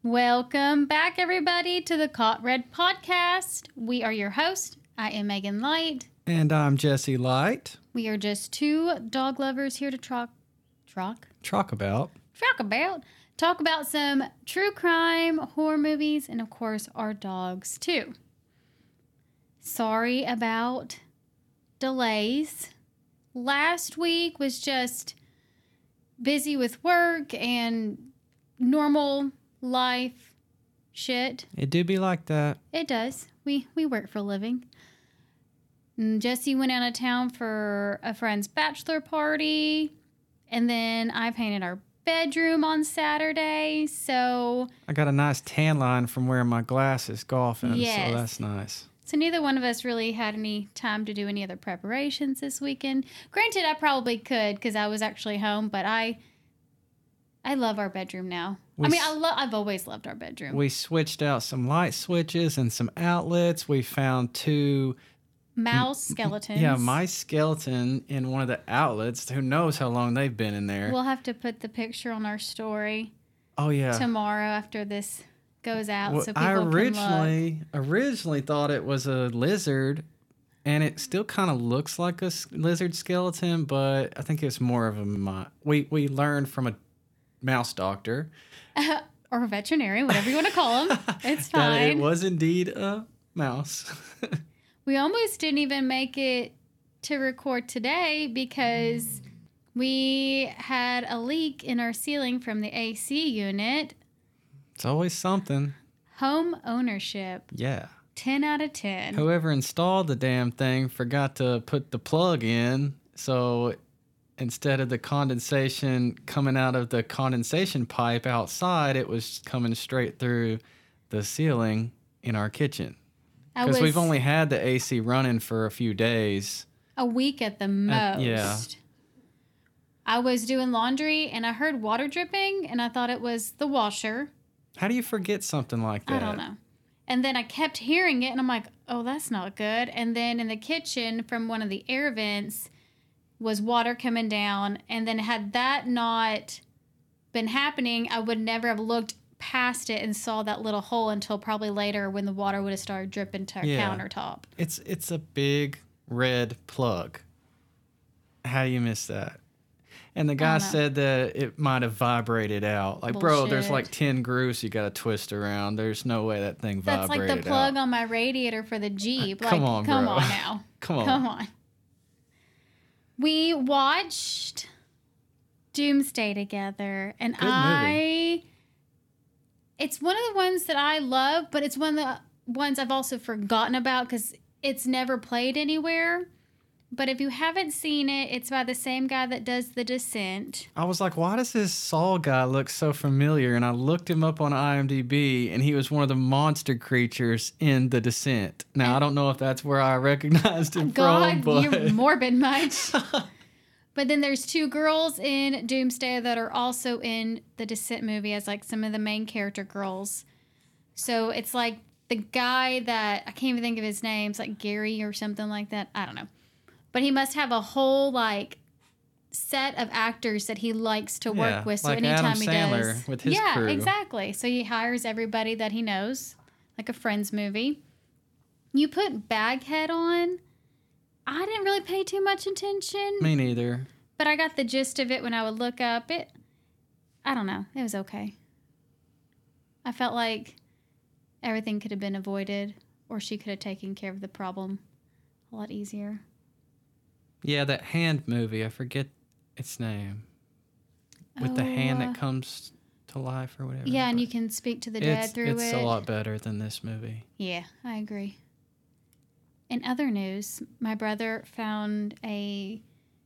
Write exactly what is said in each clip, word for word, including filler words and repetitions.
Welcome back, everybody, to the Caught Red podcast. We are your host. I am Megan Light. And I'm Jesse Light. We are just two dog lovers here to talk, talk, Talk about. talk about, talk about some true crime, horror movies, and of course, our dogs too. Sorry about delays. Last week was just busy with work and normal life shit. It do be like that. It does. We we work for a living. And Jesse went out of town for a friend's bachelor party, and then I painted our bedroom on Saturday. So I got a nice tan line from wearing my glasses golfing, Yes. so that's nice. so neither one of us really had any time to do any other preparations this weekend. Granted, I probably could because I was actually home, but I I love our bedroom now. We I mean, s- I lo- I've always loved our bedroom. We switched out some light switches and some outlets. We found two, Mouse skeletons. yeah, mice skeleton in one of the outlets. Who knows how long they've been in there? We'll have to put the picture on our story oh yeah. tomorrow after this goes out, Well, so people I can look. originally originally thought it was a lizard, and it still kind of looks like a s- lizard skeleton, but I think it's more of a mi- we we learned from a mouse doctor Or a veterinarian, whatever you want to call them. It's that it fine. was indeed a mouse. We almost didn't even make it to record today because we had a leak in our ceiling from the A C unit. It's always something. Home ownership, Yeah. ten out of ten. Whoever installed the damn thing forgot to put the plug in, so instead of the condensation coming out of the condensation pipe outside, it was coming straight through the ceiling in our kitchen. I Because was we've only had the A C running for a few days. a week at the most. Uh, yeah. I was doing laundry and I heard water dripping and I thought it was the washer. How do you forget something like that? I don't know. And then I kept hearing it and I'm like, oh, that's not good. And then in the kitchen from one of the air vents was water coming down. And then had that not been happening, I would never have looked past it and saw that little hole until probably later when the water would have started dripping to our Yeah. countertop. It's it's a big red plug. How do you miss that? And the guy know. said that it might have vibrated out. Like, bro, there's Bullshit. like ten grooves you got to twist around. There's no way that thing That's vibrated like the plug out. on my radiator for the Jeep. Come like, on, come bro. on now. Come on. Come on. We watched Doomsday together, and Good movie. I. It's one of the ones that I love, but it's one of the ones I've also forgotten about because it's never played anywhere. But if you haven't seen it, it's by the same guy that does The Descent. I was like, why does this Saul guy look so familiar? And I looked him up on IMDb, and he was one of the monster creatures in The Descent. Now, I don't know if that's where I recognized him God, from, but you're morbid much. But then there's two girls in Doomsday that are also in the Descent movie as like some of the main character girls. So it's like the guy that I can't even think of his name. It's like Gary or something like that. I don't know. But he must have a whole like set of actors that he likes to work Yeah, with. So like anytime Adam he Sandler does, with his yeah, crew. exactly. So he hires everybody that he knows, like a Friends movie. You put Baghead on. I didn't really pay too much attention, me neither. but I got the gist of it when I would look up it. I don't know. It was okay. I felt like everything could have been avoided, or she could have taken care of the problem a lot easier. Yeah, that hand movie. I forget its name. With the Oh, hand uh, that comes to life or whatever. Yeah, and but you can speak to the dead it's, through it's it. a lot better than this movie. Yeah, I agree. In other news, my brother found a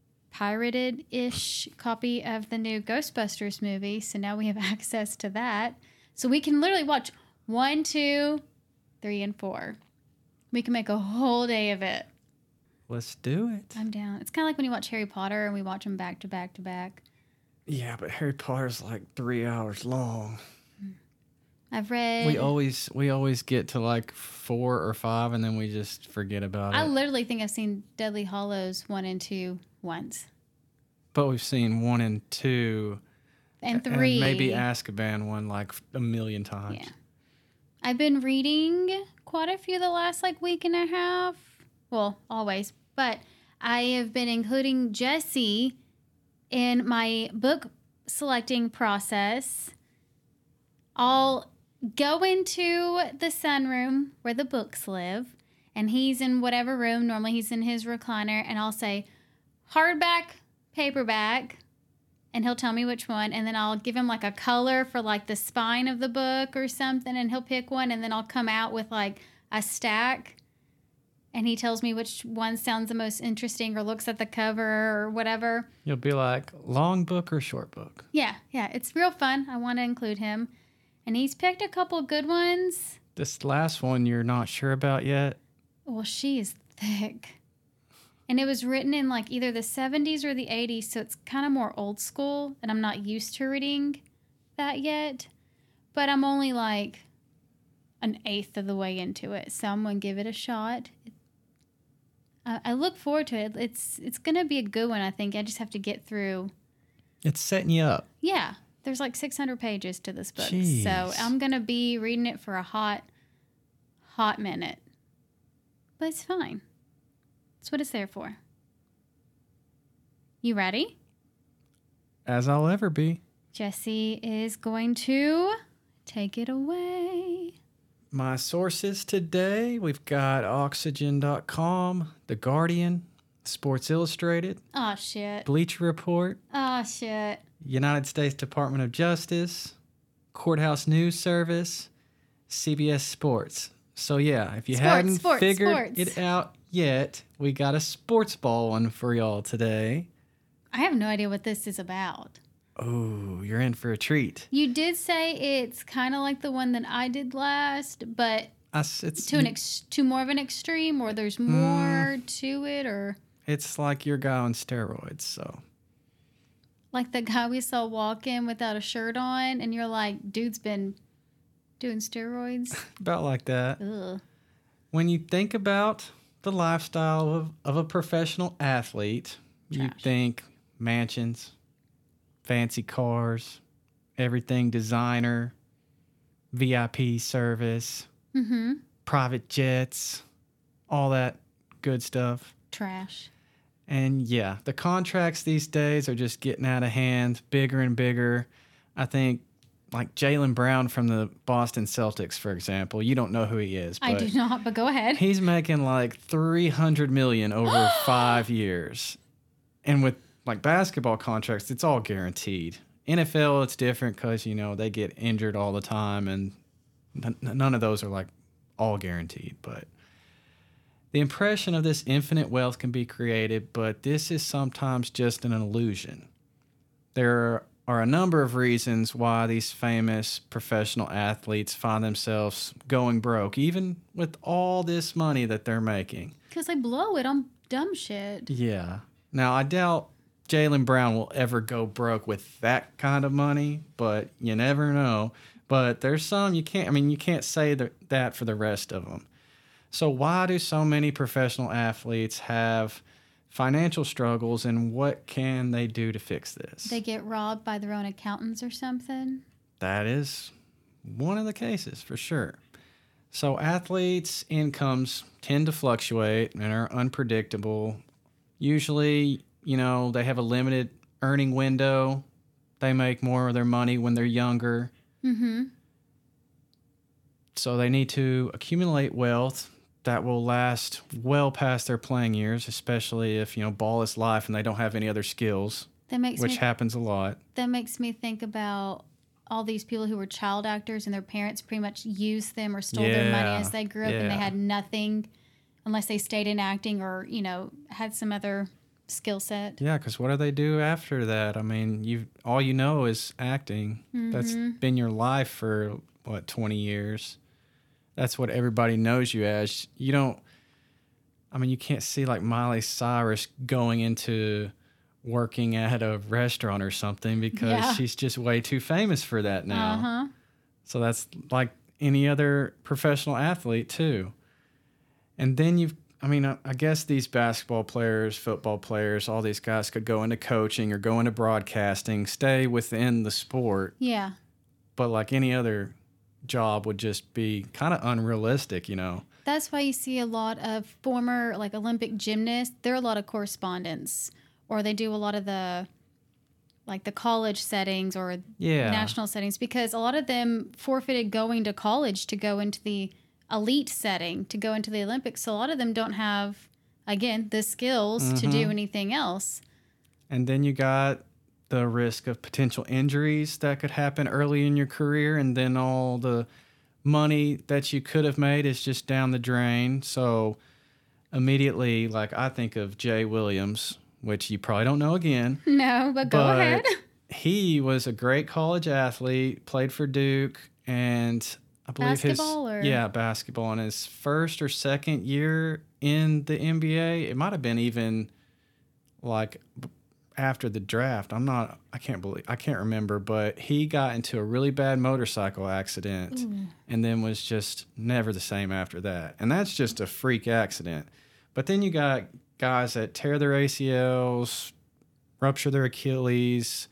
pirated-ish copy of the new Ghostbusters movie, so now we have access to that. So we can literally watch one, two, three, and four. We can make a whole day of it. Let's do it. I'm down. It's kind of like when you watch Harry Potter and we watch them back to back to back. Yeah, but Harry Potter's like three hours long. I've read... We always we always get to like four or five, and then we just forget about I it. literally think I've seen Deadly Hollows one and two once. But we've seen one and two And three. And maybe Azkaban one like a million times. Yeah. I've been reading quite a few the last like week and a half. Well, always. But I have been including Jesse in my book selecting process. I'll go into the sunroom where the books live, and he's in whatever room. Normally he's in his recliner, and I'll say hardback, paperback, and he'll tell me which one, and then I'll give him like a color for like the spine of the book or something, and he'll pick one, and then I'll come out with like a stack, and he tells me which one sounds the most interesting or looks at the cover or whatever. You'll be like, long book or short book? Yeah, yeah, it's real fun. I want to include him, and he's picked a couple good ones. This last one you're not sure about yet? Well, she is thick. And it was written in like either the seventies or the eighties, so it's kind of more old school, and I'm not used to reading that yet. But I'm only like an eighth of the way into it, so I'm going to give it a shot. Uh, I look forward to it. It's it's going to be a good one, I think. I just have to get through. It's setting you up. Yeah. There's like six hundred pages to this book. Jeez. So I'm going to be reading it for a hot, hot minute. But it's fine. That's what it's there for. You ready? As I'll ever be. Jesse is going to take it away. My sources today, we've got Oxygen dot com, The Guardian, Sports Illustrated, Oh, shit. Bleacher Report, Oh, shit. United States Department of Justice, Courthouse News Service, C B S Sports. So yeah, if you Sports, hadn't sports, figured sports. it out yet, we got a sports ball one for y'all today. I have no idea what this is about. Oh, you're in for a treat. You did say it's kind of like the one that I did last, but Us, it's to an ex- to more of an extreme, or there's more Mm. to it, or it's like your guy on steroids. So like the guy we saw walk in without a shirt on, and you're like, dude's been doing steroids. about like that. Ugh. When you think about the lifestyle of, of a professional athlete, you Trash. think mansions, fancy cars, everything designer, V I P service, Mm-hmm. private jets, all that good stuff. Trash. And yeah, the contracts these days are just getting out of hand, bigger and bigger. I think like Jaylen Brown from the Boston Celtics, for example, you don't know who he is. But I do not, but go ahead. he's making like three hundred million dollars over five years. And with like basketball contracts, it's all guaranteed. N F L, it's different because, you know, they get injured all the time, and n- none of those are like all guaranteed. But the impression of this infinite wealth can be created, but this is sometimes just an illusion. There are a number of reasons why these famous professional athletes find themselves going broke, even with all this money that they're making. Because they blow it on dumb shit. Yeah. Now, I doubt Jaylen Brown will ever go broke with that kind of money, but you never know. But there's some you can't, I mean, you can't say that, that for the rest of them. So why do so many professional athletes have financial struggles, and what can they do to fix this? They get robbed by their own accountants or something. That is one of the cases for sure. So athletes' incomes tend to fluctuate and are unpredictable. Usually, you know, they have a limited earning window. They make more of their money when they're younger. Mm-hmm. So they need to accumulate wealth that will last well past their playing years, especially if, you know, ball is life and they don't have any other skills, That makes which me happens a lot. that makes me think about all these people who were child actors and their parents pretty much used them or stole their money Yeah, as they grew up, and they yeah. had nothing unless they stayed in acting or, you know, had some other skill set. Yeah, because what do they do after that? I mean, you all you know is acting. That's Mm-hmm. been your life for, what, twenty years? That's what everybody knows you as. You don't, I mean, you can't see like Miley Cyrus going into working at a restaurant or something because Yeah. she's just way too famous for that now. Uh-huh. So that's like any other professional athlete too. And then you've I mean, I, I guess these basketball players, football players, all these guys could go into coaching or go into broadcasting, stay within the sport. Yeah. But like any other job would just be kind of unrealistic, you know? That's why you see a lot of former like Olympic gymnasts. There are a lot of correspondents, or they do a lot of the like the college settings or Yeah. national settings, because a lot of them forfeited going to college to go into the elite setting, to go into the Olympics. So a lot of them don't have, again, the skills Mm-hmm. to do anything else. And then you got the risk of potential injuries that could happen early in your career, and then all the money that you could have made is just down the drain. So immediately, like, I think of Jay Williams, which you probably don't know again. No, but go but ahead. He was a great college athlete, played for Duke, and I believe Basketball his or- yeah basketball in his first or second year in the N B A. It might have been even like b- after the draft. I'm not. I can't believe. I can't remember. But he got into a really bad motorcycle accident, and then was just never the same after that. And that's just a freak accident. But then you got guys that tear their A C Ls, rupture their Achilles,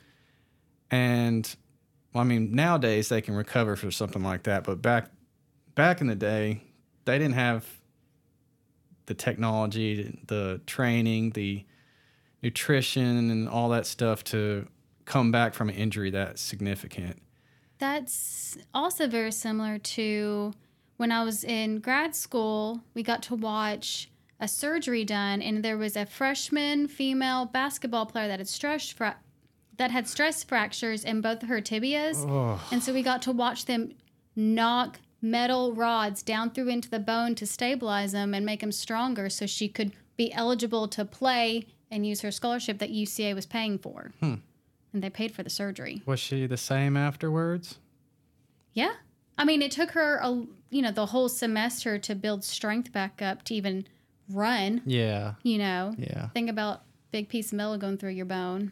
and well, I mean, nowadays they can recover for something like that, but back back in the day, they didn't have the technology, the training, the nutrition, and all that stuff to come back from an injury that significant. That's also very similar to when I was in grad school. We got to watch a surgery done, and there was a freshman female basketball player that had stress fra- that had stress fractures in both of her tibias. Oh, And so we got to watch them knock metal rods down through into the bone to stabilize them and make them stronger, so she could be eligible to play and use her scholarship that U C A was paying for. Hmm. And they paid for the surgery. was she the same afterwards? Yeah. I mean, it took her, a, you know, the whole semester to build strength back up to even run, Yeah, you know. yeah. Think about big piece of metal going through your bone.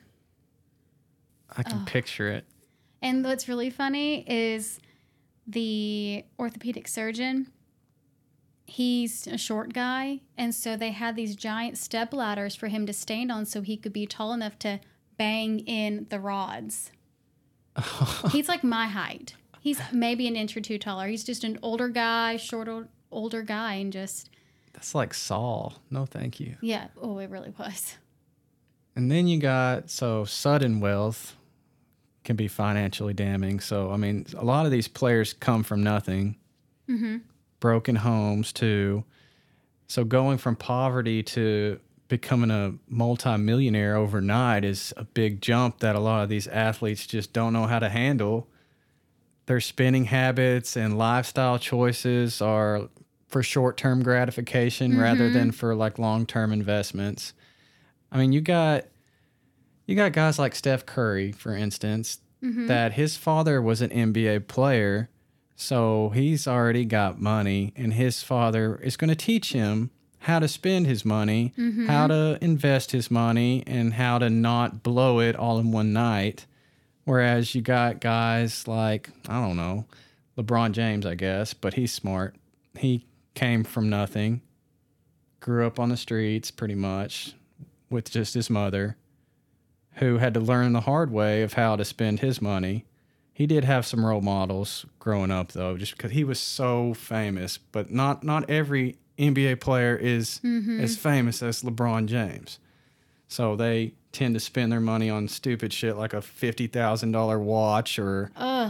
I can picture it. And what's really funny is the orthopedic surgeon, he's a short guy, and so they had these giant step ladders for him to stand on so he could be tall enough to bang in the rods. He's like my height. He's maybe an inch or two taller. He's just an older guy, short old, older guy, and just, That's like Saul. No, thank you. yeah, oh, it really was. And then you got, so sudden wealth can be financially damning. So, I mean, a lot of these players come from nothing, Mm-hmm. broken homes too. So going from poverty to becoming a multimillionaire overnight is a big jump that a lot of these athletes just don't know how to handle. Their spending habits and lifestyle choices are for short-term gratification rather than for like long-term investments. I mean, you got you got guys like Steph Curry, for instance, that his father was an N B A player, so he's already got money, and his father is going to teach him how to spend his money, how to invest his money, and how to not blow it all in one night. Whereas you got guys like, I don't know, LeBron James, I guess, but he's smart. He came from nothing, grew up on the streets pretty much with just his mother, who had to learn the hard way of how to spend his money. He did have some role models growing up, though, just because he was so famous. But not not every N B A player is as famous as LeBron James. So they tend to spend their money on stupid shit like a fifty thousand dollars watch or Ugh.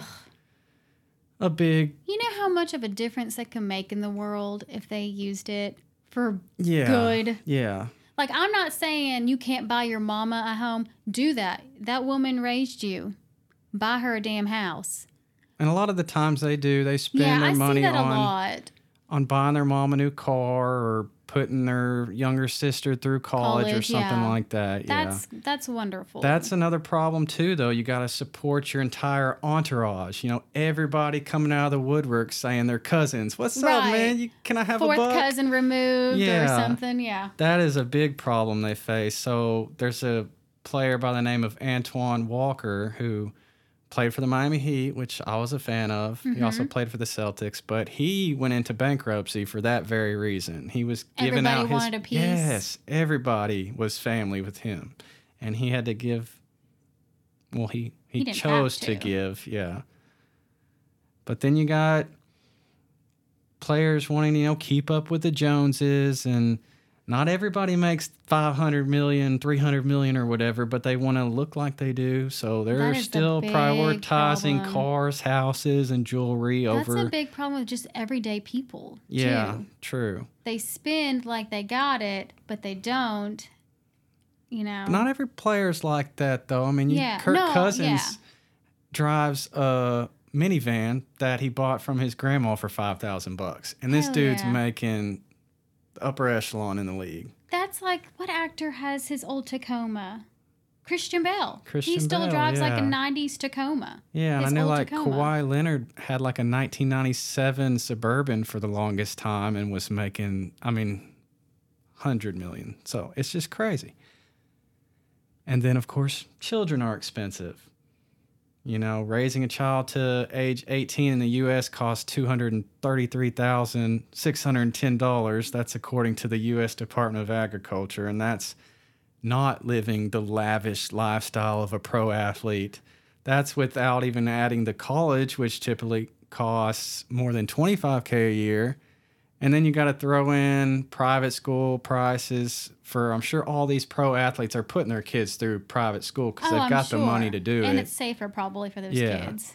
a big, You know how much of a difference that can make in the world if they used it for yeah, good? yeah. Like, I'm not saying you can't buy your mama a home. Do that. That woman raised you. Buy her a damn house. And a lot of the times they do, they spend Yeah, their I see money that a on lot. on buying their mom a new car or putting their younger sister through college, or College, something yeah. like that. That's yeah. that's wonderful. That's another problem too, though. You got to support your entire entourage. You know, everybody coming out of the woodwork saying they're cousins. What's up, Right. man? You, can I have fourth a buck? cousin removed or Yeah. something. Yeah. That is a big problem they face. So there's a player by the name of Antoine Walker who played for the Miami Heat, which I was a fan of. Mm-hmm. He also played for the Celtics, but he went into bankruptcy for that very reason. He was giving everybody out his wanted a piece. Yes, everybody was family with him, and he had to give. Well, he he, he chose to. to give, yeah. But then you got players wanting to, you know, keep up with the Joneses, and not everybody makes five hundred million, three hundred million or whatever, but they want to look like they do. So they're still prioritizing problem. cars, houses, and jewelry That's over. That's a big problem with just everyday people. Yeah, too. true. They spend like they got it, but they don't, you know. But not every player's like that, though. I mean, you, yeah. Kirk no, Cousins yeah. drives a minivan that he bought from his grandma for five thousand bucks, and this Hell dude's yeah. making upper echelon in the league. That's like, what actor has his old Tacoma? Christian Bale. Christian he still Bale, drives yeah. like a nineties Tacoma. Yeah, and his I know old like Tacoma. Kawhi Leonard had like a nineteen ninety-seven Suburban for the longest time and was making, I mean, one hundred million. So it's just crazy. And then, of course, children are expensive. You know, raising a child to age eighteen in the U S costs two hundred thirty-three thousand six hundred ten dollars. That's according to the U S Department of Agriculture, and that's not living the lavish lifestyle of a pro athlete. That's without even adding the college, which typically costs more than twenty-five thousand dollars a year. And then you got to throw in private school prices for, I'm sure all these pro athletes are putting their kids through private school because oh, they've I'm got sure. the money to do and it. And it's safer probably for those yeah. kids.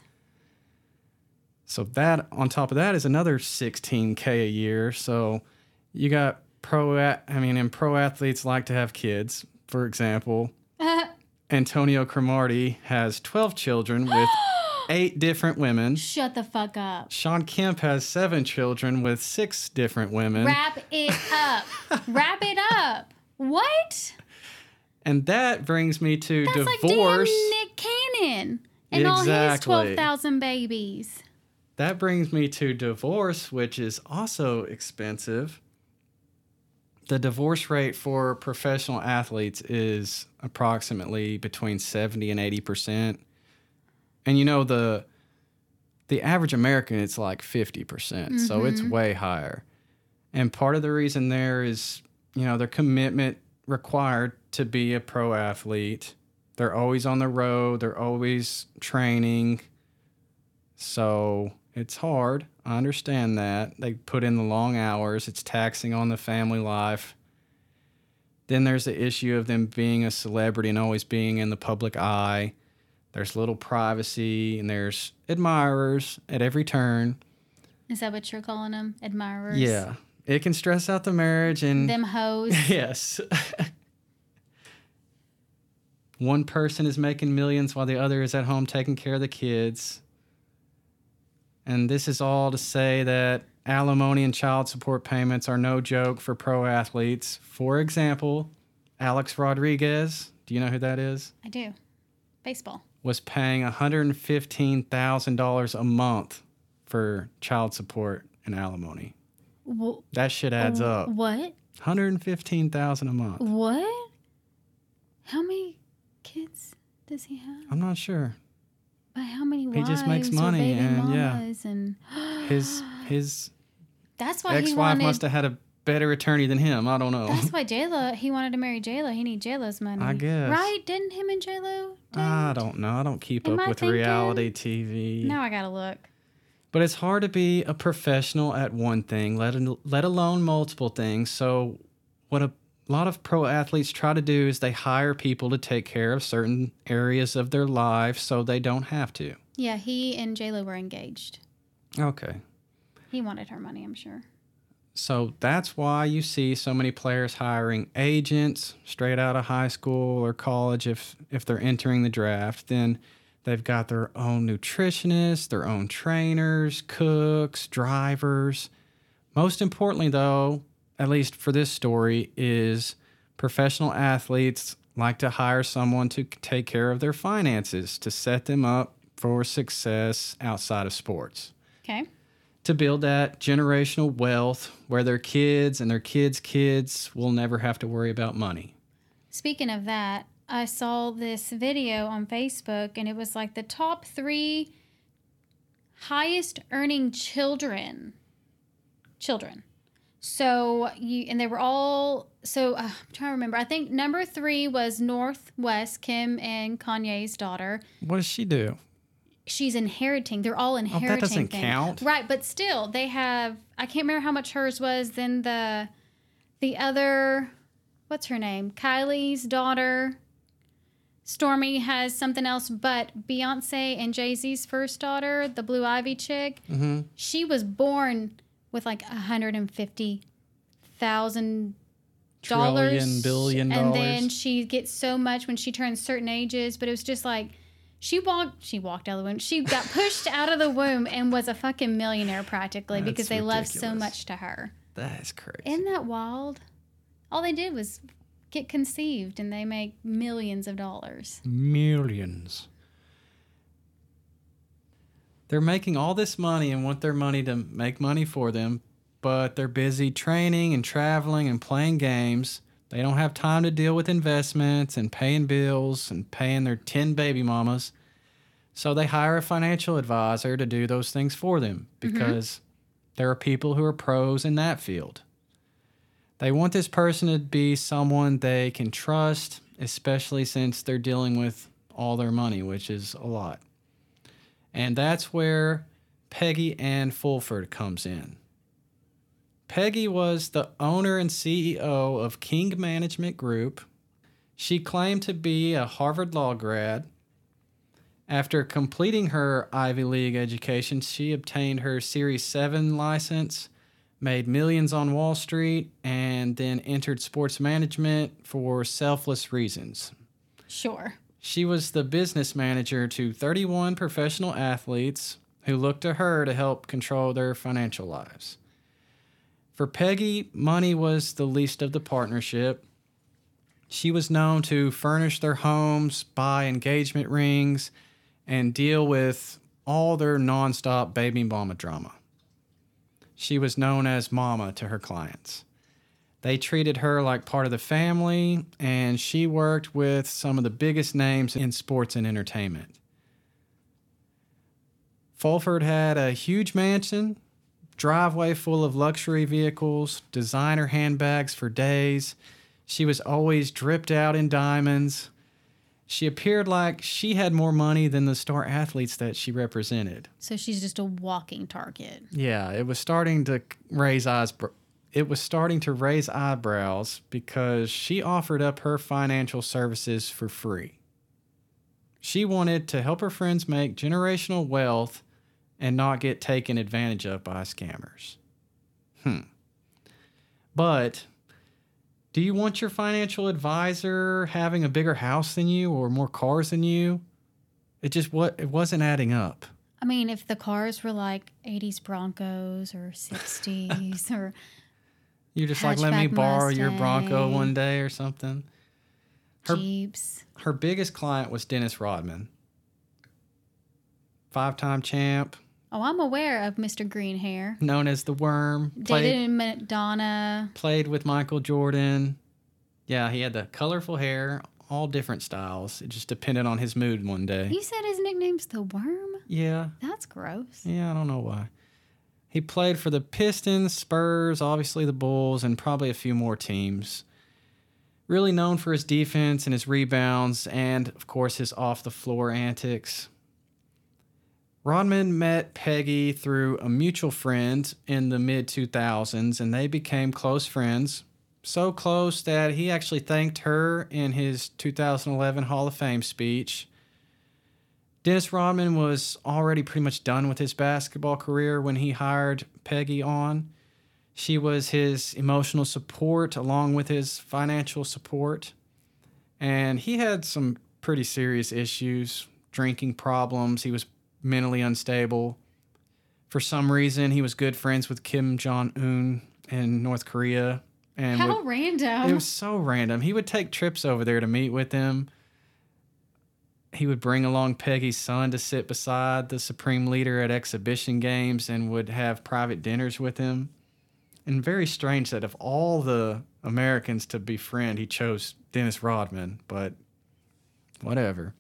So that, on top of that, is another sixteen thousand a year. So you got pro, I mean, and pro athletes like to have kids. For example, Antonio Cromartie has twelve children with eight different women. Shut the fuck up. Sean Kemp has seven children with six different women. Wrap it up. Wrap it up. What? And that brings me to That's divorce. Like Nick Cannon and exactly. all his twelve thousand babies. That brings me to divorce, which is also expensive. The divorce rate for professional athletes is approximately between seventy and eighty percent. And you know, the the average American, it's like fifty percent. Mm-hmm. So it's way higher. And part of the reason there is, you know, their commitment required to be a pro athlete. They're always on the road. They're always training. So it's hard. I understand that. They put in the long hours. It's taxing on the family life. Then there's the issue of them being a celebrity and always being in the public eye. There's little privacy, and there's admirers at every turn. Is that what you're calling them? Admirers? Yeah. It can stress out the marriage and... Them hoes? Yes. One person is making millions while the other is at home taking care of the kids. And this is all to say that alimony and child support payments are no joke for pro athletes. For example, Alex Rodriguez, do you know who that is? I do. Baseball. Was paying one hundred fifteen thousand dollars a month for child support and alimony. Wh- that shit adds uh, up. What? one hundred fifteen thousand dollars a month. What? How many kids does he have? I'm not sure. But how many wives? He just makes money, or baby and yeah, and his his that's why ex-wife he wanted, must have had a better attorney than him. I don't know. That's why J-Lo, he wanted to marry J-Lo. He need J-Lo's money. I guess. Right? Didn't him and J-Lo date? I don't know. I don't keep Am up I with thinking? reality T V. Now I gotta look. But it's hard to be a professional at one thing, let, let alone multiple things. So what a lot of pro athletes try to do is they hire people to take care of certain areas of their life so they don't have to. Yeah, he and J-Lo were engaged. Okay. He wanted her money, I'm sure. So that's why you see so many players hiring agents straight out of high school or college if if they're entering the draft. Then they've got their own nutritionists, their own trainers, cooks, drivers. Most importantly, though, at least for this story, is professional athletes like to hire someone to take care of their finances, to set them up for success outside of sports. Okay. To build that generational wealth where their kids and their kids' kids will never have to worry about money. Speaking of that, I saw this video on Facebook, and it was like the top three highest earning children. Children. So you and they were all so uh, I'm trying to remember. I think number three was Northwest, Kim and Kanye's daughter. What does she do? She's inheriting. They're all inheriting. Oh, that doesn't things. count. Right, but still, they have. I can't remember how much hers was. Then the, the other, what's her name? Kylie's daughter. Stormy has something else, but Beyonce and Jay-Z's first daughter, the Blue Ivy chick, mm-hmm. she was born with like a hundred and fifty thousand dollars, trillion, billion dollars, and then she gets so much when she turns certain ages. But it was just like she walked, she walked out of the womb. She got pushed out of the womb and was a fucking millionaire practically. That's because they loved so ridiculous. much to her. That is crazy. Isn't that wild? All they did was get conceived, and they make millions of dollars. Millions. They're making all this money and want their money to make money for them, but they're busy training and traveling and playing games. They don't have time to deal with investments and paying bills and paying their ten baby mamas. So they hire a financial advisor to do those things for them because mm-hmm. there are people who are pros in that field. They want this person to be someone they can trust, especially since they're dealing with all their money, which is a lot. And that's where Peggy Ann Fulford comes in. Peggy was the owner and C E O of King Management Group. She claimed to be a Harvard Law grad. After completing her Ivy League education, she obtained her Series seven license, made millions on Wall Street, and then entered sports management for selfless reasons. Sure. She was the business manager to thirty-one professional athletes who looked to her to help control their financial lives. For Peggy, money was the least of the partnership. She was known to furnish their homes, buy engagement rings, and deal with all their nonstop baby mama drama. She was known as Mama to her clients. They treated her like part of the family, and she worked with some of the biggest names in sports and entertainment. Fulford had a huge mansion, driveway full of luxury vehicles, designer handbags for days. She was always dripped out in diamonds. She appeared like she had more money than the star athletes that she represented. So she's just a walking target. Yeah, it was starting to raise eyes. It was starting to raise eyebrows because she offered up her financial services for free. She wanted to help her friends make generational wealth and not get taken advantage of by scammers. Hmm. But do you want your financial advisor having a bigger house than you or more cars than you? It just what it wasn't adding up. I mean, if the cars were like eighties Broncos or sixties or you're just like, let me borrow Mustang, your Bronco one day or something. Her, Jeeps. Her biggest client was Dennis Rodman. Five-time champ. Oh, I'm aware of Mister Green Hair. Known as the Worm. Played, Dated Madonna. Played with Michael Jordan. Yeah, he had the colorful hair, all different styles. It just depended on his mood one day. You said his nickname's the Worm? Yeah. That's gross. Yeah, I don't know why. He played for the Pistons, Spurs, obviously the Bulls, and probably a few more teams. Really known for his defense and his rebounds, and, of course, his off-the-floor antics. Rodman met Peggy through a mutual friend in the mid two thousands, and they became close friends. So close that he actually thanked her in his two thousand eleven Hall of Fame speech. Dennis Rodman was already pretty much done with his basketball career when he hired Peggy on. She was his emotional support along with his financial support. And he had some pretty serious issues, drinking problems. He was mentally unstable. For some reason, he was good friends with Kim Jong-un in North Korea. And How would, random. It was so random. He would take trips over there to meet with him. He would bring along Peggy's son to sit beside the supreme leader at exhibition games and would have private dinners with him. And very strange that of all the Americans to befriend, he chose Dennis Rodman. But whatever.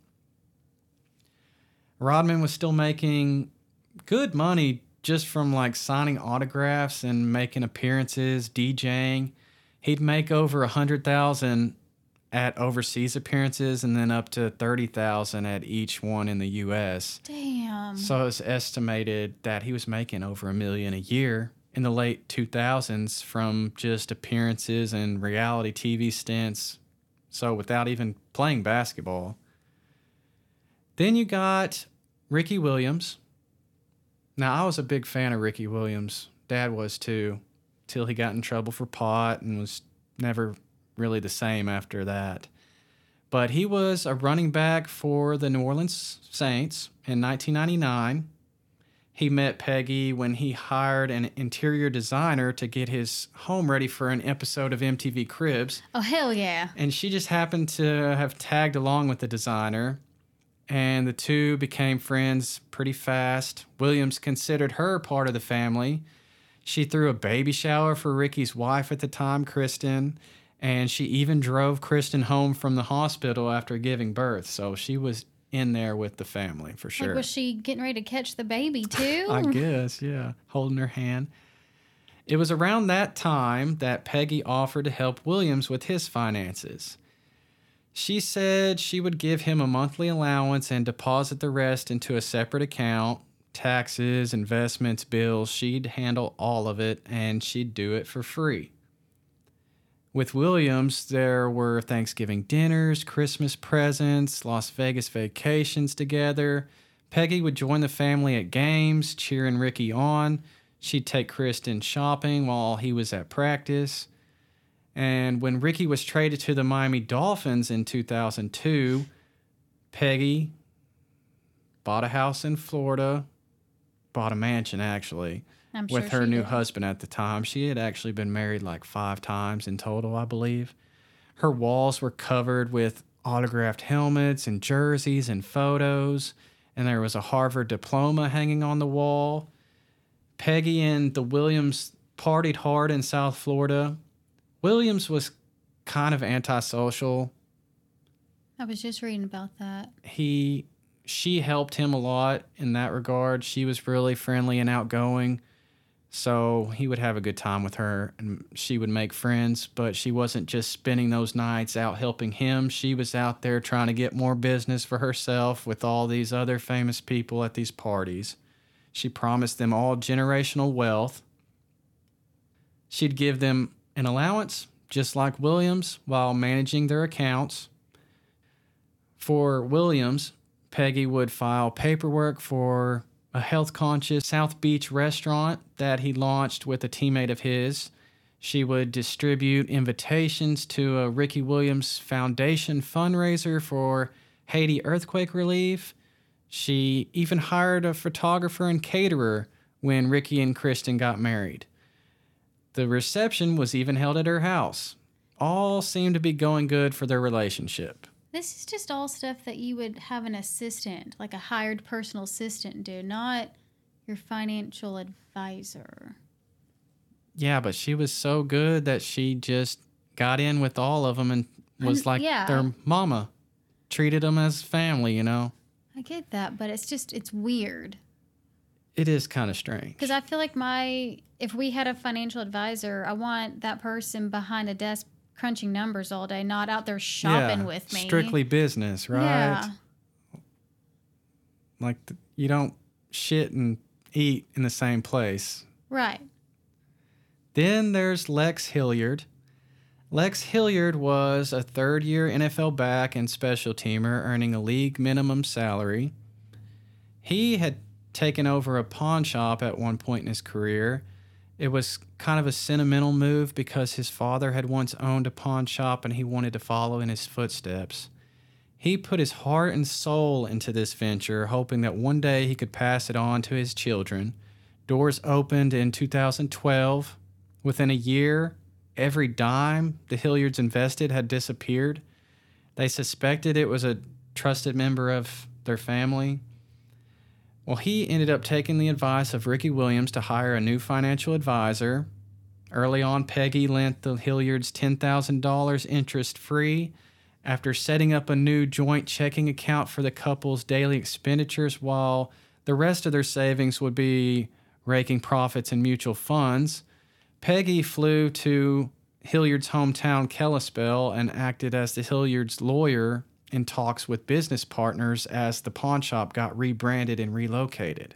Rodman was still making good money just from like signing autographs and making appearances, DJing. He'd make over a hundred thousand at overseas appearances and then up to thirty thousand at each one in the U S. Damn. So it's estimated that he was making over a million a year in the late two thousands from just appearances and reality T V stints. So without even playing basketball. Then you got Ricky Williams. Now, I was a big fan of Ricky Williams. Dad was too, till he got in trouble for pot and was never really the same after that. But he was a running back for the New Orleans Saints in nineteen ninety-nine. He met Peggy when he hired an interior designer to get his home ready for an episode of M T V Cribs. Oh, hell yeah. And she just happened to have tagged along with the designer, and the two became friends pretty fast. Williams considered her part of the family. She threw a baby shower for Ricky's wife at the time, Kristen, and she even drove Kristen home from the hospital after giving birth. So she was in there with the family for sure. Like, was she getting ready to catch the baby too? I guess, yeah, holding her hand. It was around that time that Peggy offered to help Williams with his finances. She said she would give him a monthly allowance and deposit the rest into a separate account. Taxes, investments, bills, she'd handle all of it, and she'd do it for free. With Williams, there were Thanksgiving dinners, Christmas presents, Las Vegas vacations together. Peggy would join the family at games, cheering Ricky on. She'd take Kristen shopping while he was at practice. And when Ricky was traded to the Miami Dolphins in two thousand two, Peggy bought a house in Florida, bought a mansion actually, I'm with sure her she new did. husband at the time. She had actually been married like five times in total, I believe. Her walls were covered with autographed helmets and jerseys and photos, and there was a Harvard diploma hanging on the wall. Peggy and the Williams partied hard in South Florida. Williams was kind of antisocial. I was just reading about that. He, she helped him a lot in that regard. She was really friendly and outgoing, so he would have a good time with her, and she would make friends, but she wasn't just spending those nights out helping him. She was out there trying to get more business for herself with all these other famous people at these parties. She promised them all generational wealth. She'd give them an allowance, just like Williams, while managing their accounts. For Williams, Peggy would file paperwork for a health-conscious South Beach restaurant that he launched with a teammate of his. She would distribute invitations to a Ricky Williams Foundation fundraiser for Haiti earthquake relief. She even hired a photographer and caterer when Ricky and Kristen got married. The reception was even held at her house. All seemed to be going good for their relationship. This is just all stuff that you would have an assistant, like a hired personal assistant do, not your financial advisor. Yeah, but she was so good that she just got in with all of them and was I'm- like yeah. their mama. Treated them as family, you know? I get that, but it's just, it's weird. It is kind of strange. Because I feel like my, if we had a financial advisor, I want that person behind a desk crunching numbers all day, not out there shopping Yeah, with me. Strictly business, right? Yeah. Like th- you don't shit and eat in the same place. Right. Then there's Lex Hilliard. Lex Hilliard was a third-year N F L back and special teamer, earning a league minimum salary. He had taken over a pawn shop at one point in his career. It was kind of a sentimental move because his father had once owned a pawn shop and he wanted to follow in his footsteps. He put his heart and soul into this venture, hoping that one day he could pass it on to his children. Doors opened in two thousand twelve. Within a year, every dime the Hilliards invested had disappeared. They suspected it was a trusted member of their family. Well, he ended up taking the advice of Ricky Williams to hire a new financial advisor. Early on, Peggy lent the Hilliards ten thousand dollars interest-free, after setting up a new joint checking account for the couple's daily expenditures while the rest of their savings would be raking profits in mutual funds, Peggy flew to Hilliard's hometown, Kalispell, and acted as the Hilliard's lawyer in talks with business partners as the pawn shop got rebranded and relocated.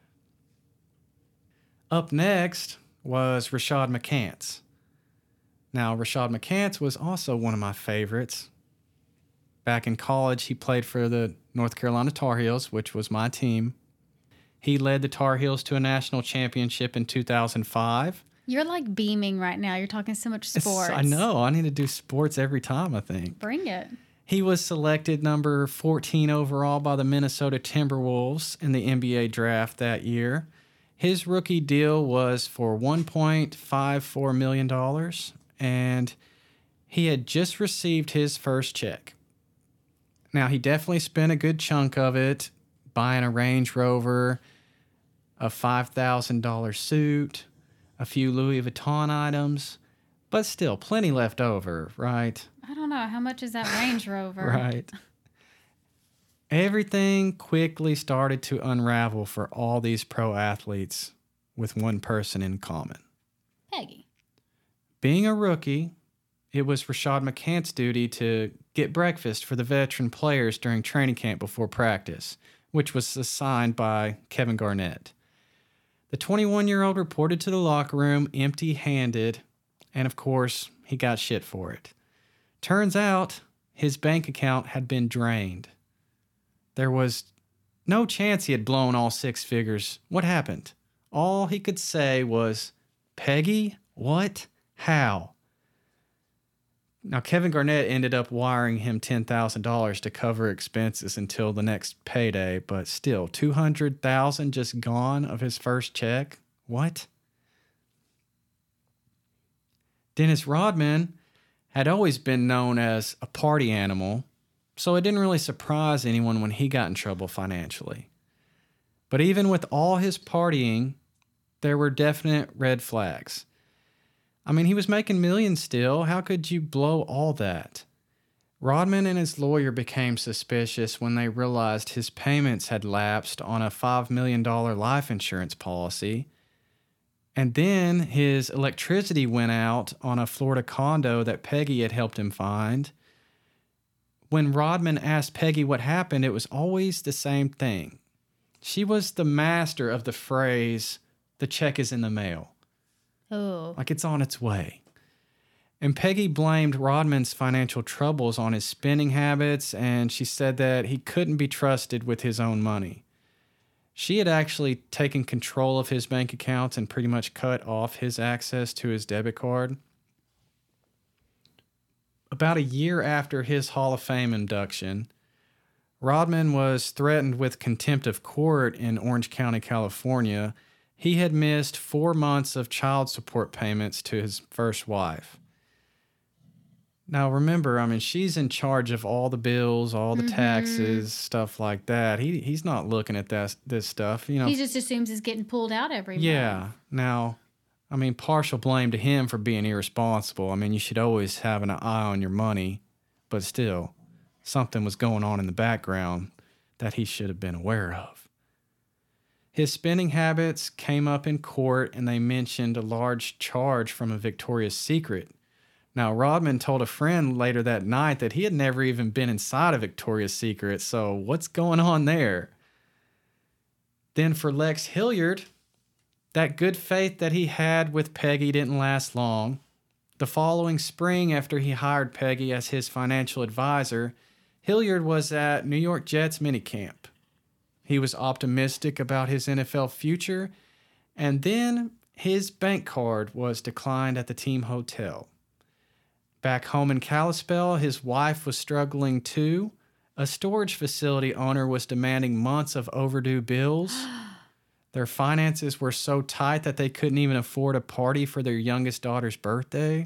Up next was Rashad McCants. Now, Rashad McCants was also one of my favorites. Back in college, he played for the North Carolina Tar Heels, which was my team. He led the Tar Heels to a national championship in two thousand five. You're like beaming right now. You're talking so much sports. It's, I know. I need to do sports every time, I think. Bring it. He was selected number fourteen overall by the Minnesota Timberwolves in the N B A draft that year. His rookie deal was for one point five four million dollars, and he had just received his first check. Now, he definitely spent a good chunk of it buying a Range Rover, a five thousand dollars suit, a few Louis Vuitton items, but still plenty left over, right? I don't know. How much is that Range Rover? Right. Everything quickly started to unravel for all these pro athletes with one person in common. Peggy. Being a rookie, it was Rashad McCants' duty to get breakfast for the veteran players during training camp before practice, which was assigned by Kevin Garnett. The twenty-one-year-old reported to the locker room empty-handed, and of course, he got shit for it. Turns out, his bank account had been drained. There was no chance he had blown all six figures. What happened? All he could say was, "Peggy? What? How?" Now, Kevin Garnett ended up wiring him ten thousand dollars to cover expenses until the next payday, but still, two hundred thousand dollars just gone of his first check? What? Dennis Rodman had always been known as a party animal, so it didn't really surprise anyone when he got in trouble financially. But even with all his partying, there were definite red flags. I mean, he was making millions still. How could you blow all that? Rodman and his lawyer became suspicious when they realized his payments had lapsed on a five million dollars life insurance policy. And then his electricity went out on a Florida condo that Peggy had helped him find. When Rodman asked Peggy what happened, it was always the same thing. She was the master of the phrase, "the check is in the mail." Oh. Like it's on its way. And Peggy blamed Rodman's financial troubles on his spending habits, and she said that he couldn't be trusted with his own money. She had actually taken control of his bank accounts and pretty much cut off his access to his debit card. About a year after his Hall of Fame induction, Rodman was threatened with contempt of court in Orange County, California. He had missed four months of child support payments to his first wife. Now, remember, I mean, she's in charge of all the bills, all the mm-hmm. taxes, stuff like that. He He's not looking at that, this stuff. You know, he just assumes it's getting pulled out every month. Yeah. Now, I mean, partial blame to him for being irresponsible. I mean, you should always have an eye on your money, but still, something was going on in the background that he should have been aware of. His spending habits came up in court, and they mentioned a large charge from a Victoria's Secret. Now, Rodman told a friend later that night that he had never even been inside a Victoria's Secret, so what's going on there? Then for Lex Hilliard, that good faith that he had with Peggy didn't last long. The following spring, after he hired Peggy as his financial advisor, Hilliard was at New York Jets minicamp. He was optimistic about his N F L future, and then his bank card was declined at the team hotel. Back home in Kalispell, his wife was struggling too. A storage facility owner was demanding months of overdue bills. Their finances were so tight that they couldn't even afford a party for their youngest daughter's birthday.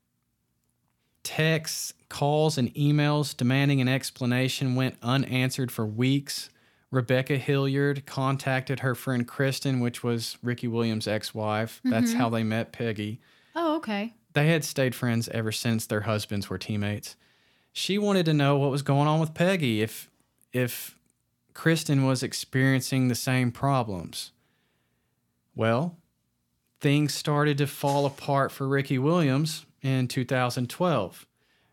Texts, calls, and emails demanding an explanation went unanswered for weeks. Rebecca Hilliard contacted her friend Kristen, which was Ricky Williams' ex-wife. Mm-hmm. That's how they met Peggy. Oh, okay. They had stayed friends ever since their husbands were teammates. She wanted to know what was going on with Peggy, if if Kristen was experiencing the same problems. Well, things started to fall apart for Ricky Williams in two thousand twelve.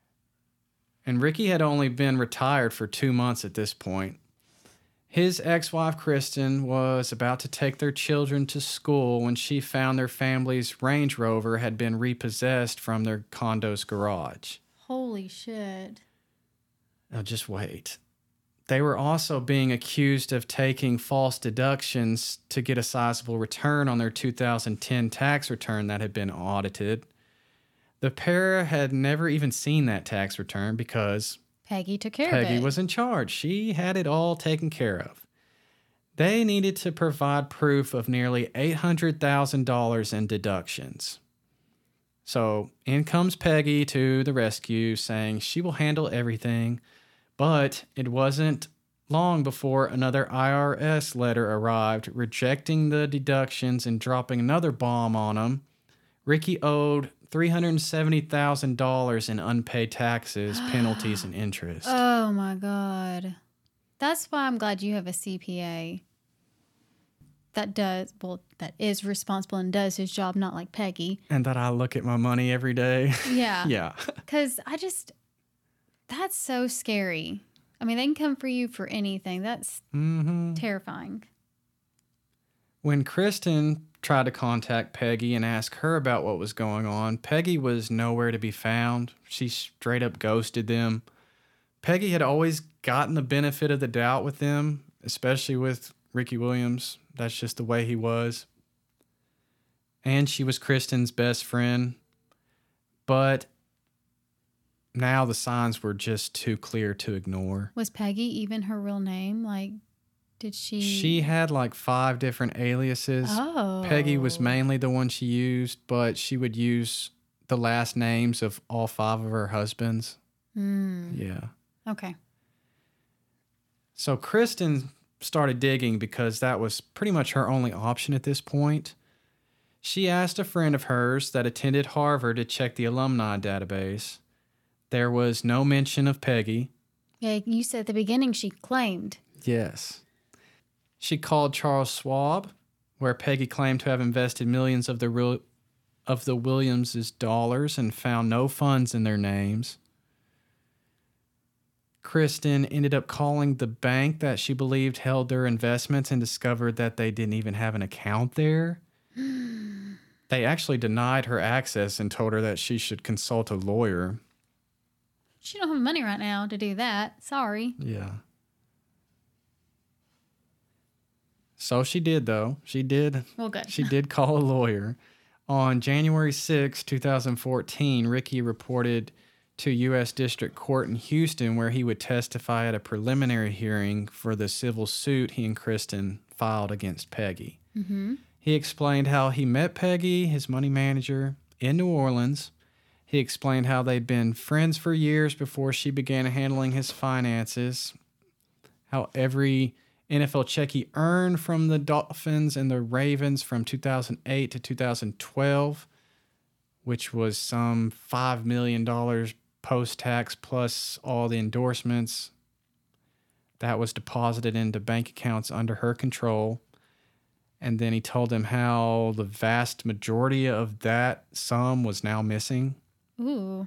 And Ricky had only been retired for two months at this point. His ex-wife, Kristen, was about to take their children to school when she found their family's Range Rover had been repossessed from their condo's garage. Holy shit. Now, just wait. They were also being accused of taking false deductions to get a sizable return on their two thousand ten tax return that had been audited. The pair had never even seen that tax return because Peggy took care Peggy of it. was in charge. She had it all taken care of. They needed to provide proof of nearly eight hundred thousand dollars in deductions. So in comes Peggy to the rescue, saying she will handle everything. But it wasn't long before another I R S letter arrived, rejecting the deductions and dropping another bomb on them. Ricky owed three hundred seventy thousand dollars in unpaid taxes, penalties, and interest. Oh, my God. That's why I'm glad you have a C P A that does, well, that is responsible and does his job, not like Peggy. And that I look at my money every day. Yeah. Yeah. Because I just, that's so scary. I mean, they can come for you for anything. That's Mm-hmm. terrifying. When Kristen tried to contact Peggy and ask her about what was going on, Peggy was nowhere to be found. She straight up ghosted them. Peggy had always gotten the benefit of the doubt with them, especially with Ricky Williams. That's just the way he was. And she was Kristen's best friend. But now the signs were just too clear to ignore. Was Peggy even her real name? Like, did she? She had like five different aliases. Oh. Peggy was mainly the one she used, but she would use the last names of all five of her husbands. Mm. Yeah. Okay. So Kristen started digging because that was pretty much her only option at this point. She asked a friend of hers that attended Harvard to check the alumni database. There was no mention of Peggy. Yeah, you said at the beginning she claimed. Yes. She called Charles Schwab, where Peggy claimed to have invested millions of the real, of the Williams' dollars and found no funds in their names. Kristen ended up calling the bank that she believed held their investments and discovered that they didn't even have an account there. They actually denied her access and told her that she should consult a lawyer. She don't have money right now to do that. Sorry. Yeah. So she did, though. She did. Well, good. She did call a lawyer. On January sixth, twenty fourteen, Ricky reported to U S District Court in Houston, where he would testify at a preliminary hearing for the civil suit he and Kristen filed against Peggy. Mm-hmm. He explained how he met Peggy, his money manager, in New Orleans. He explained how they'd been friends for years before she began handling his finances, how every N F L check he earned from the Dolphins and the Ravens from two thousand eight to two thousand twelve, which was some five million dollars post-tax plus all the endorsements, that was deposited into bank accounts under her control. And then he told them how the vast majority of that sum was now missing. Ooh.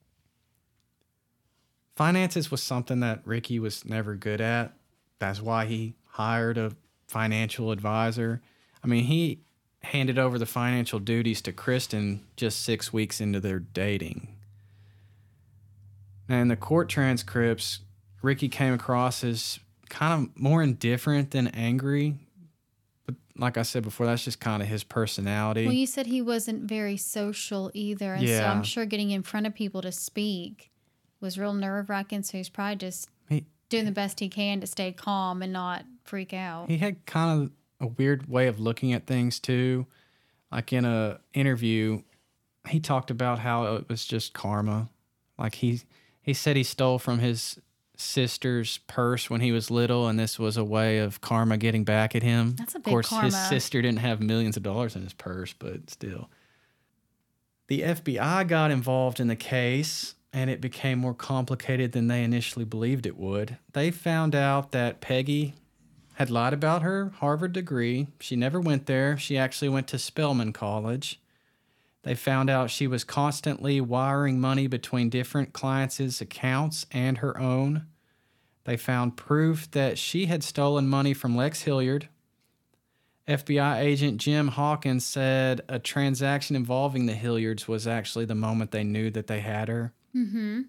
Finances was something that Ricky was never good at. That's why he hired a financial advisor. I mean, he handed over the financial duties to Kristen just six weeks into their dating. Now, in the court transcripts, Ricky came across as kind of more indifferent than angry. But like I said before, that's just kind of his personality. Well, you said he wasn't very social either. And so Yeah. I'm sure getting in front of people to speak was real nerve-wracking. So he's probably just He, doing the best he can to stay calm and not freak out. he had kind of a weird way of looking at things too. Like in a interview, he talked about how it was just karma. Like he he said he stole from his sister's purse when he was little, and this was a way of karma getting back at him. That's a Of big course, his karma. sister didn't have millions of dollars in his purse, but still. The F B I got involved in the case and it became more complicated than they initially believed it would. They found out that Peggy had lied about her Harvard degree. She never went there. She actually went to Spelman College. They found out she was constantly wiring money between different clients' accounts and her own. They found proof that she had stolen money from Lex Hilliard. F B I agent Jim Hawkins said a transaction involving the Hilliards was actually the moment they knew that they had her. Mm-hmm.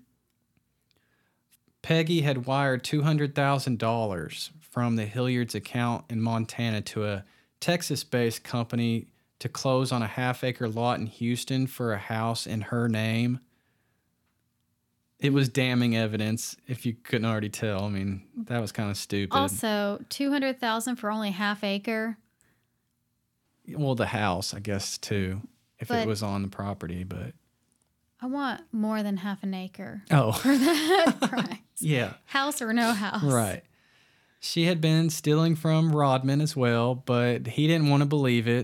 Peggy had wired two hundred thousand dollars from the Hilliards' account in Montana to a Texas-based company to close on a half-acre lot in Houston for a house in her name. It was damning evidence, if you couldn't already tell. I mean, that was kind of stupid. Also, two hundred thousand dollars for only half acre. Well, the house, I guess, too, if But- it was on the property, but... I want more than half an acre Oh, for that price. yeah, House or no house. right. She had been stealing from Rodman as well, but he didn't want to believe it.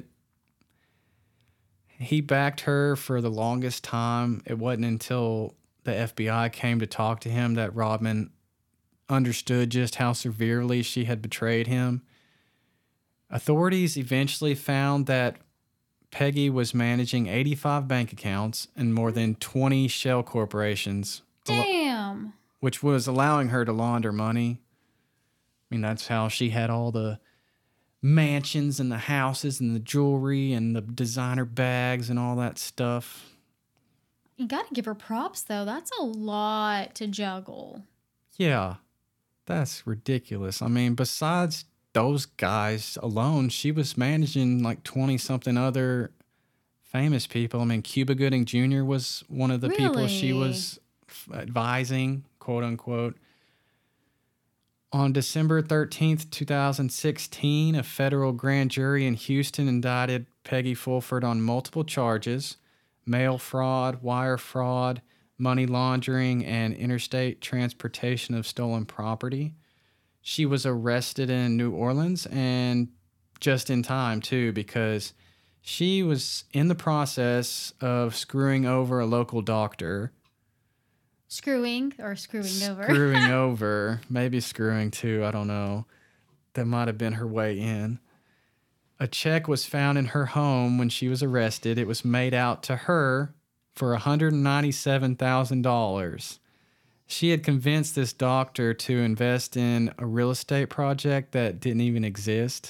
He backed her for the longest time. It wasn't until the F B I came to talk to him that Rodman understood just how severely she had betrayed him. Authorities eventually found that Peggy was managing eighty-five bank accounts and more than twenty shell corporations, Damn. which was allowing her to launder money. I mean, that's how she had all the mansions and the houses and the jewelry and the designer bags and all that stuff. You got to give her props, though. That's a lot to juggle. Yeah, that's ridiculous. I mean, besides those guys alone, she was managing like twenty-something other famous people. I mean, Cuba Gooding Junior was one of the people she Really? was f- advising, quote unquote. On December thirteenth, twenty sixteen, a federal grand jury in Houston indicted Peggy Fulford on multiple charges: mail fraud, wire fraud, money laundering, and interstate transportation of stolen property. She was arrested in New Orleans, and just in time, too, because she was in the process of screwing over a local doctor. Screwing or screwing over. Screwing over, maybe screwing too, I don't know. That might have been her way in. A check was found in her home when she was arrested. It was made out to her for one hundred ninety-seven thousand dollars. She had convinced this doctor to invest in a real estate project that didn't even exist.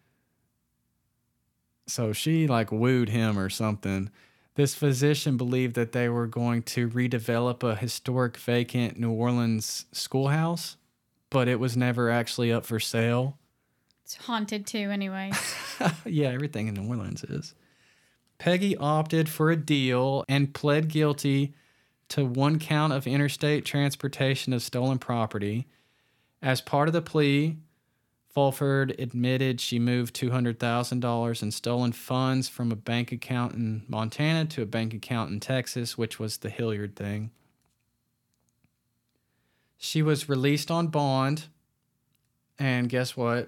So she like wooed him or something. This physician believed that they were going to redevelop a historic vacant New Orleans schoolhouse, but it was never actually up for sale. It's haunted, too, anyway. Yeah, everything in New Orleans is. Peggy opted for a deal and pled guilty to one count of interstate transportation of stolen property. As part of the plea, Fulford admitted she moved two hundred thousand dollars in stolen funds from a bank account in Montana to a bank account in Texas, which was the Hilliard thing. She was released on bond, and guess what?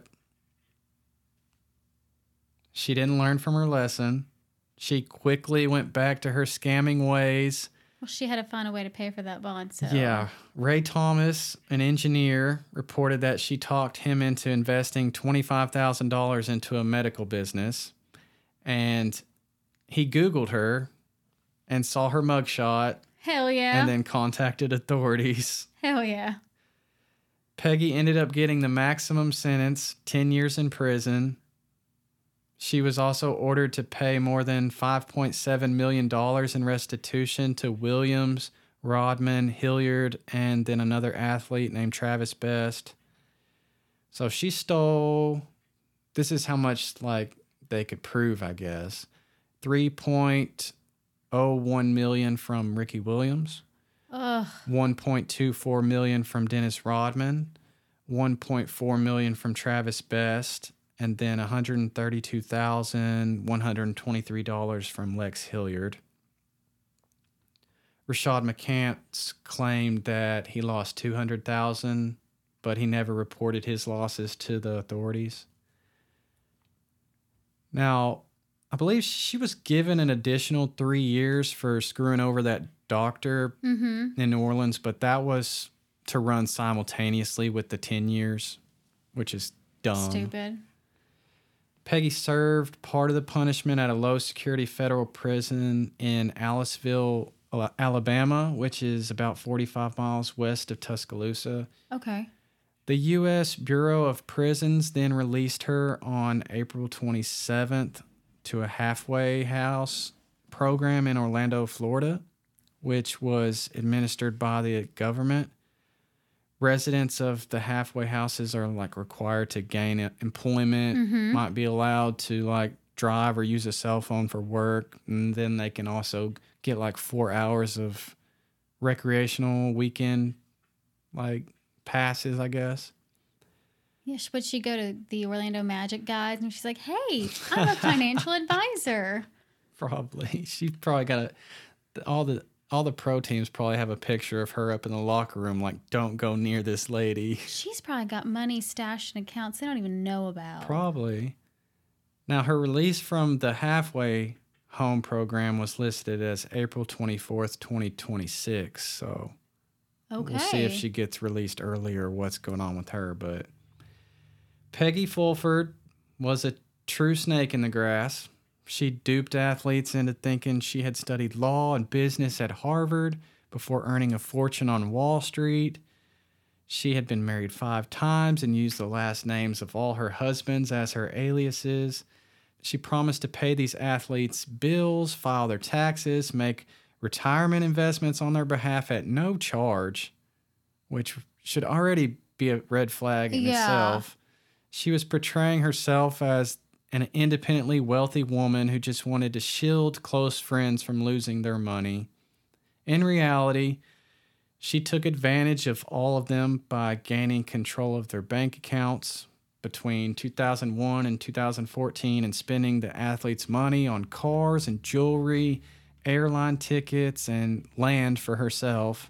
She didn't learn from her lesson. She quickly went back to her scamming ways. Well, she had to find a way to pay for that bond, so. Yeah. Ray Thomas, an engineer, reported that she talked him into investing twenty-five thousand dollars into a medical business. And he Googled her and saw her mugshot Hell yeah. and then contacted authorities. Hell yeah. Peggy ended up getting the maximum sentence, ten years in prison. She was also ordered to pay more than five point seven million dollars in restitution to Williams, Rodman, Hilliard, and then another athlete named Travis Best. So she stole, this is how much like they could prove, I guess, three point oh one million dollars from Ricky Williams, Ugh. one point two four million dollars from Dennis Rodman, one point four million dollars from Travis Best, and then one hundred thirty-two thousand one hundred twenty-three dollars from Lex Hilliard. Rashad McCants claimed that he lost two hundred thousand dollars, but he never reported his losses to the authorities. Now, I believe she was given an additional three years for screwing over that doctor Mm-hmm. in New Orleans, but that was to run simultaneously with the ten years, which is dumb. Stupid. Peggy served part of the punishment at a low-security federal prison in Aliceville, Ala- Alabama, which is about forty-five miles west of Tuscaloosa. Okay. The U S Bureau of Prisons then released her on April twenty-seventh to a halfway house program in Orlando, Florida, which was administered by the government. Residents of the halfway houses are like required to gain employment, Mm-hmm. might be allowed to like drive or use a cell phone for work, and then they can also get like four hours of recreational weekend like passes, I guess. Yeah, sh- would she go to the Orlando Magic guys and she's like, "Hey, I'm a financial advisor." Probably. She probably got a all the all the pro teams probably have a picture of her up in the locker room like, don't go near this lady. She's probably got money stashed in accounts they don't even know about. Probably. Now her release from the halfway home program was listed as April twenty-fourth, twenty twenty-six. So Okay. we'll see if she gets released earlier or what's going on with her. But Peggy Fulford was a true snake in the grass. She duped athletes into thinking she had studied law and business at Harvard before earning a fortune on Wall Street. She had been married five times and used the last names of all her husbands as her aliases. She promised to pay these athletes bills, file their taxes, make retirement investments on their behalf at no charge, which should already be a red flag in Yeah. itself. She was portraying herself as an independently wealthy woman who just wanted to shield close friends from losing their money. In reality, she took advantage of all of them by gaining control of their bank accounts between two thousand one and two thousand fourteen and spending the athletes' money on cars and jewelry, airline tickets, and land for herself.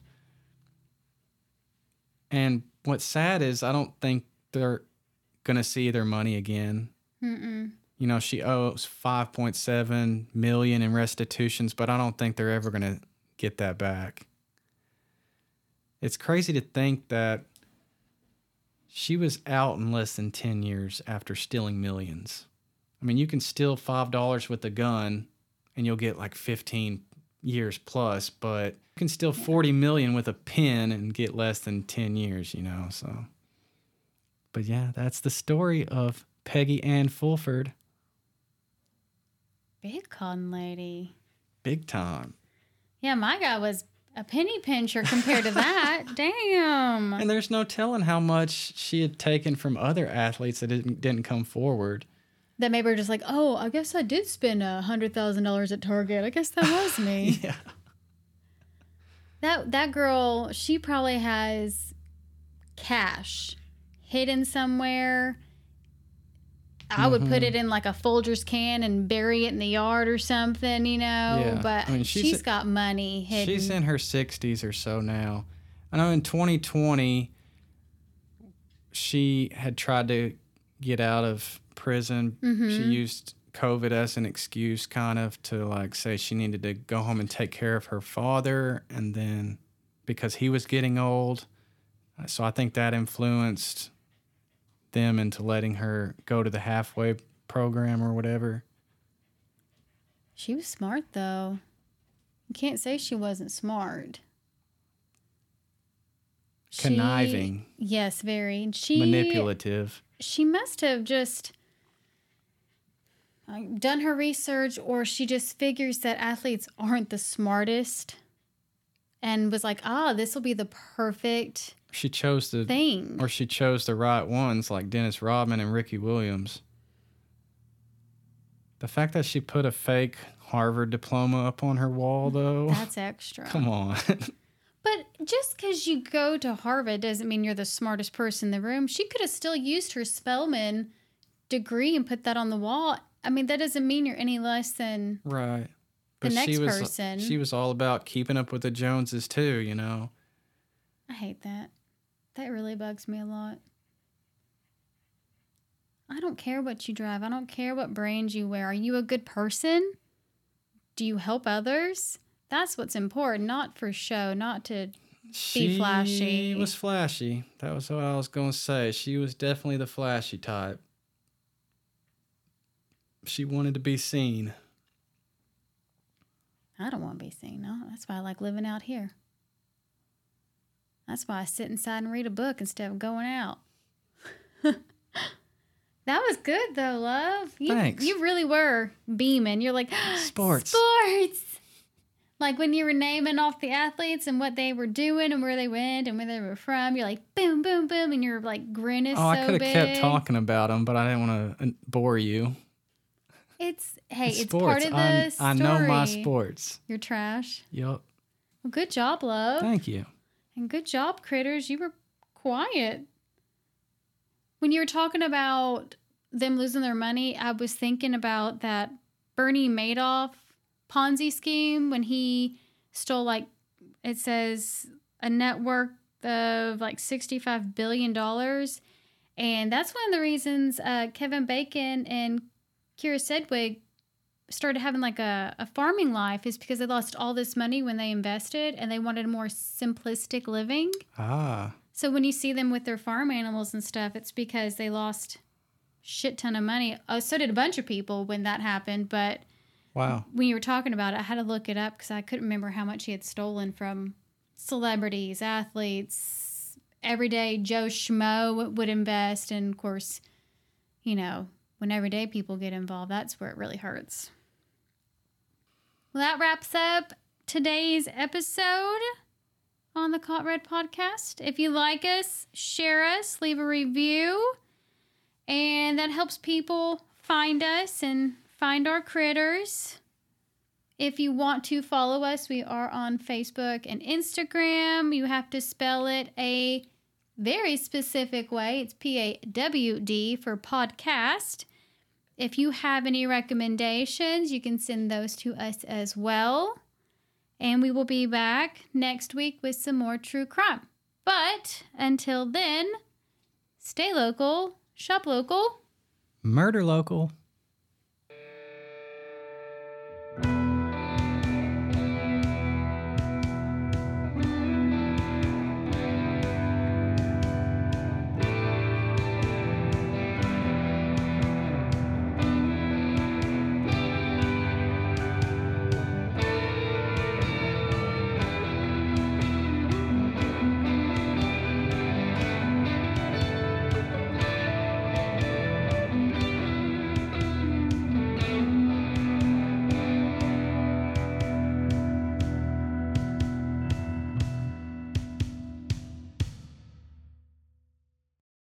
And what's sad is I don't think they're going to see their money again. Mm-mm. You know, she owes five point seven million dollars in restitutions, but I don't think they're ever going to get that back. It's crazy to think that she was out in less than ten years after stealing millions. I mean, you can steal five dollars with a gun and you'll get like fifteen years plus, but you can steal forty million with a pen and get less than ten years, you know, so. But yeah, that's the story of Peggy Ann Fulford. Big con lady. Big time. Yeah, my guy was a penny pincher compared to that. Damn. And there's no telling how much she had taken from other athletes that didn't, didn't come forward. That maybe we're just like, oh, I guess I did spend a hundred thousand dollars at Target. I guess that was me. Yeah. That that girl, she probably has cash hidden somewhere. I would put it in like a Folgers can and bury it in the yard or something, you know. Yeah. But I mean, she's she's a- got money hidden. She's in her sixties or so now. I know in twenty twenty, she had tried to get out of prison. Mhm. She used COVID as an excuse kind of to like say she needed to go home and take care of her father. And then because he was getting old. So I think that influenced them into letting her go to the halfway program or whatever. She was smart though. You can't say she wasn't smart. She- Conniving, yes, very. And She manipulative. She must have just uh, done her research, or she just figures that athletes aren't the smartest, and was like, "Ah, this will be the perfect She chose the thing." Or she chose the right ones like Dennis Rodman and Ricky Williams. The fact that she put a fake Harvard diploma up on her wall, though. That's extra. Come on. But just because you go to Harvard doesn't mean you're the smartest person in the room. She could have still used her Spelman degree and put that on the wall. I mean, that doesn't mean you're any less than Right. the next she was, person. She was all about keeping up with the Joneses, too, you know. I hate that. That really bugs me a lot. I don't care what you drive. I don't care what brand you wear. Are you a good person? Do you help others? That's what's important, not for show, not to she be flashy. She was flashy. That was what I was going to say. She was definitely the flashy type. She wanted to be seen. I don't want to be seen. No, that's why I like living out here. That's why I sit inside and read a book instead of going out. That was good, though, love. You, Thanks. You really were beaming. You're like, sports. Sports. Like when you were naming off the athletes and what they were doing and where they went and where they were from, you're like, boom, boom, boom. And your like grin is oh, so I could have big. kept talking about them, but I didn't want to bore you. It's, hey, it's, sports. part of the I'm, story. I know my sports. You're trash. Yup. Well, good job, love. Thank you. And good job, critters. You were quiet. When you were talking about them losing their money, I was thinking about that Bernie Madoff Ponzi scheme when he stole, like, it says a net worth of like sixty-five billion dollars. And that's one of the reasons uh, Kevin Bacon and Kira Sedgwick started having like a, a farming life, is because they lost all this money when they invested and they wanted a more simplistic living. Ah. So when you see them with their farm animals and stuff, it's because they lost shit ton of money. Oh, so did a bunch of people when that happened. But wow, when you were talking about it, I had to look it up because I couldn't remember how much he had stolen from celebrities, athletes, everyday Joe Schmo would invest. And of course, you know, when everyday people get involved, that's where it really hurts. Well, that wraps up today's episode on the Caught Red podcast. If you like us, share us, leave a review, and that helps people find us and find our critters. If you want to follow us, we are on Facebook and Instagram. You have to spell it a very specific way. It's P A W D for podcast. If you have any recommendations, you can send those to us as well. And we will be back next week with some more true crime. But until then, stay local, shop local, murder local.